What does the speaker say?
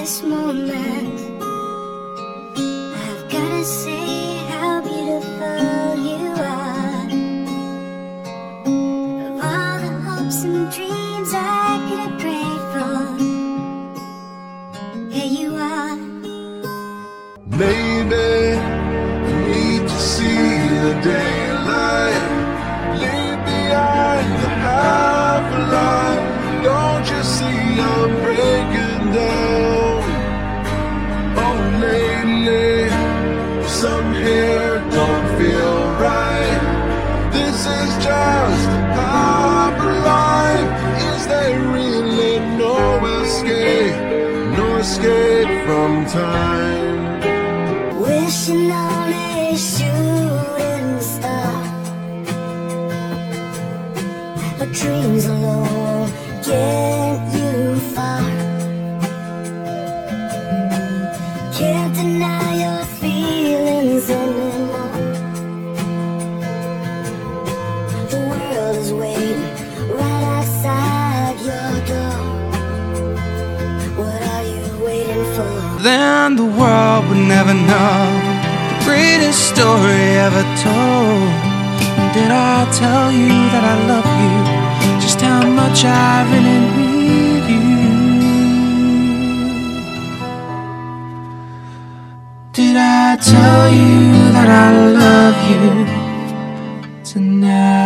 this moment. I've gotta say how beautiful you are. Of all the hopes and dreams I could have prayed for, here you are. Maybe I need to see the daylight, leave behind the half-life. Don't you see I'm breaking down? Oh, lately, some here don't feel right. This is just half life. Is there really no escape from time? Wishing on a shooting star, but dreams alone get you far. Can't deny your feelings anymore. The world is waiting right outside your door. What are you waiting for? Then the world would never know the greatest story ever told. Did I tell you that I love you? Just how much I really need you? Did I tell you that I love you tonight?